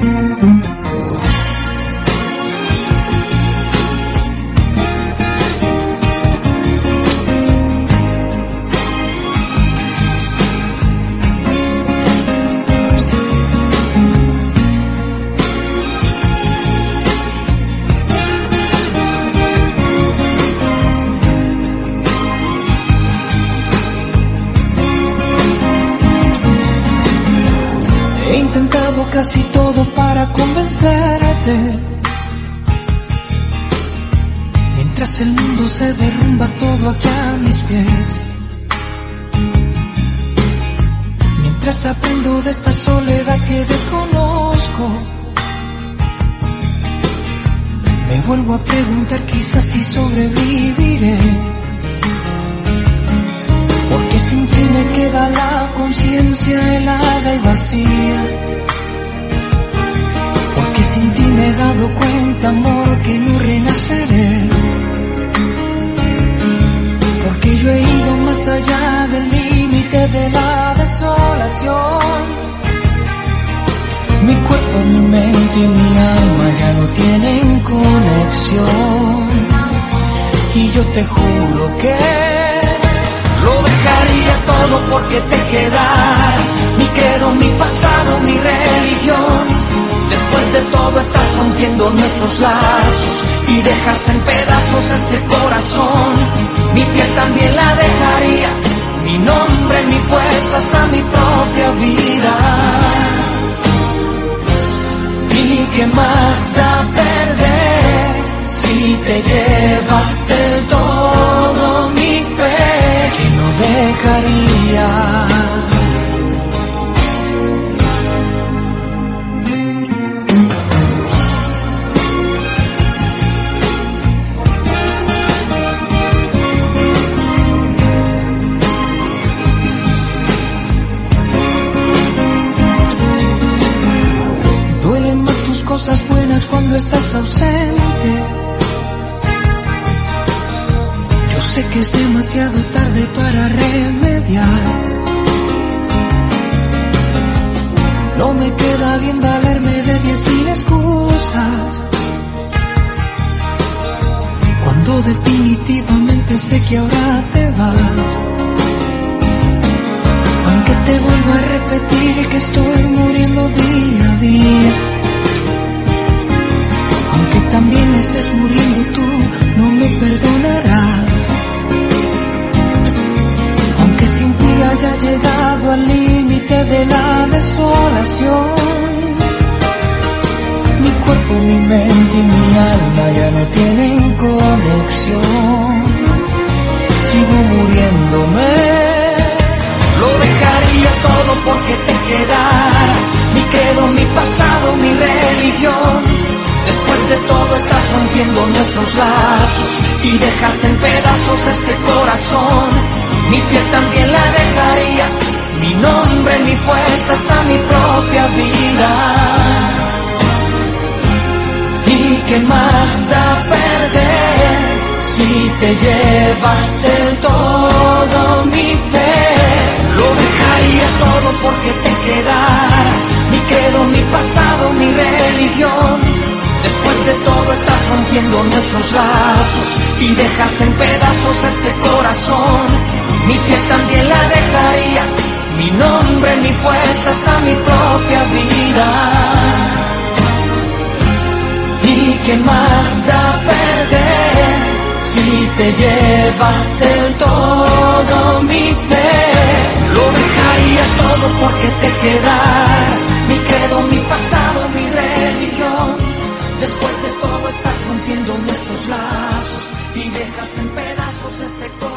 He intentado casi todo para convencerte, mientras el mundo se derrumba todo aquí a mis pies. Mientras aprendo de esta soledad que desconozco, me vuelvo a preguntar quizás si sobreviviré. Porque sin ti me queda la conciencia helada y vacía. Porque sin ti me he dado cuenta, amor, que no renaceré. Porque yo he ido más allá del límite de la desolación. Mi cuerpo, mi mente y mi alma ya no tienen conexión. Y yo te juro que lo dejaría todo porque te quedaras. Mi credo, mi pasado, mi religión. Después de todo estás rompiendo nuestros lazos y dejas en pedazos este corazón. Mi piel también la dejaría, mi nombre, mi fuerza, hasta mi propia vida. ¿Y qué más da perder si te llevas del todo mi fe? Que no dejaría. Duelen más tus cosas buenas cuando estás ausente. Sé que es demasiado tarde para remediar. No me queda bien valerme de 10.000 excusas, cuando definitivamente sé que ahora te vas. Aunque te vuelvo a repetir que estoy muriendo día a día, aunque también estés muriendo tú, no me perdonarás. Haya llegado al límite de la desolación. Mi cuerpo, mi mente y mi alma ya no tienen conexión. Sigo muriéndome. Lo dejaría todo porque te quedaras. Mi credo, mi pasado, mi religión. Después de todo estás rompiendo nuestros lazos y dejas en pedazos este corazón. Mi piel también la dejaría, mi nombre, mi fuerza, hasta mi propia vida. ¿Y qué más da perder si te llevas del todo mi fe? Lo dejaría todo porque te quedaras. Mi credo, mi pasado, mi religión. Después de todo estás rompiendo nuestros lazos y dejas en pedazos este corazón. Mi piel también la dejaría, mi nombre, mi fuerza, hasta mi propia vida. ¿Y qué más da perder si te llevas del todo mi fe? Lo dejaría todo porque te quedaras. Mi credo, mi pasado, mi religión. Después de todo estás rompiendo nuestros lazos y dejas en pedazos este corazón.